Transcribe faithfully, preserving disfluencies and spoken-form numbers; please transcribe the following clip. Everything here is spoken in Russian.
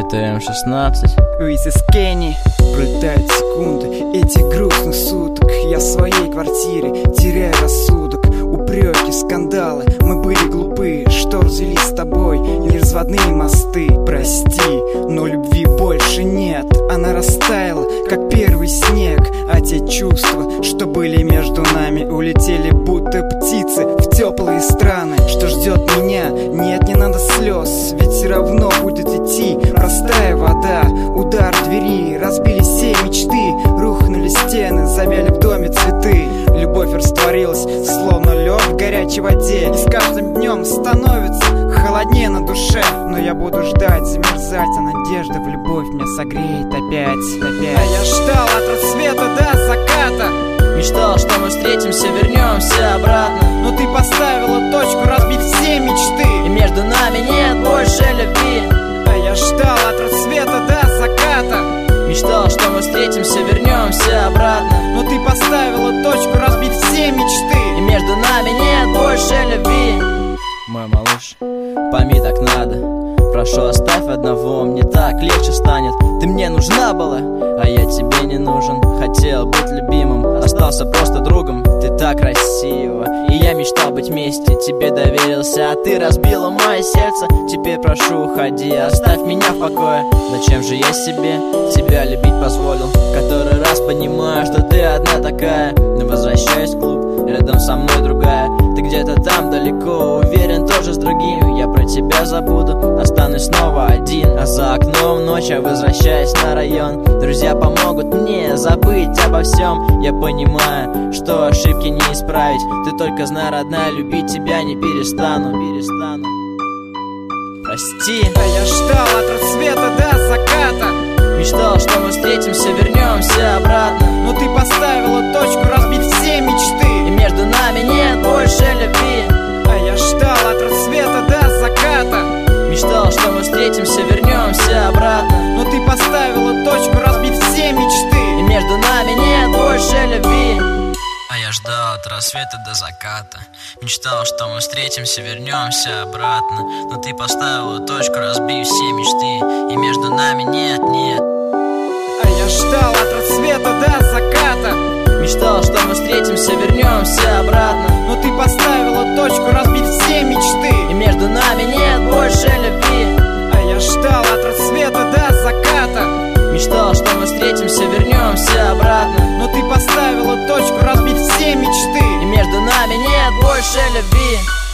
Это эм шестнадцать. Уизис Кенни. Пролетают секунды этих грустных суток. Я в своей квартире теряю рассудок. Упреки, скандалы, мы были глупы. Что развели с тобой, не разводные мосты. Прости, но любви больше нет. Она растаяла, как первый снег. А те чувства, что были между нами, улетели будто птицы в теплые страны. Что ждет меня? Нет, не надо слез, ведь все равно будет идти простая вода. Удар двери, разбили все мечты. Рухнули стены, замяли в доме цветы. Любовь растворилась, словно лед в горячей воде. И с каждым днем становится холоднее на душе. Но я буду ждать, замерзать, а надежда в любовь меня согреет опять, опять. А я ждал от рассвета до заката. Мечтал, что мы встретимся, вернемся обратно. Но ты поставила точку, разбив все мечты. И между нами нет больше любви. А я ждал от рассвета до заката. Мечтал, что мы встретимся, вернемся обратно. Но ты поставила точку, разбив все мечты. И между нами нет больше любви. Мой малыш, пойми, так надо. Прошу, оставь одного, мне так легче станет. Ты мне нужна была, а я тебе не нужен. Хотел быть любимым, остался просто другом. Ты так красива, и я мечтал быть вместе. Тебе доверился, а ты разбила мое сердце. Теперь прошу, уходи, оставь меня в покое. Зачем же я себе тебя любить позволил? Который раз понимаю, что ты одна такая. Но возвращаюсь в клуб, рядом со мной другая. Ты где-то там далеко, уверен, тоже с другим. Я про тебя забуду, останусь снова один. А за окном ночь, я возвращаюсь на район. Друзья помогут мне забыть обо всем. Я понимаю, что ошибки не исправить. Ты только знай, родная, любить тебя не перестану, перестану. Прости. А я ждал от рассвета до заката. Мечтал, что мы встретимся, вернемся обратно. Но ты поставила точку, разбив все мечты. И между нами нет больше любви. А я ждал от рассвета до заката. Мечтал, что мы встретимся, вернемся обратно. Но ты поставила точку, разбив все мечты. И между нами нет больше любви. А я ждал от рассвета до заката. Мечтал, что мы встретимся, вернемся обратно. Но ты поставила точку, разбив все мечты. И между нами нет, нет. А я ждал от рассвета до заката. Мечтал, что мы встретимся, вернемся обратно. Но ты поставила точку, разбив все мечты. И между нами нет больше любви. А я ждал от рассвета до заката. Мечтал, что мы встретимся, вернемся обратно. Но ты поставила точку, разбив все мечты. И между нами нет больше любви.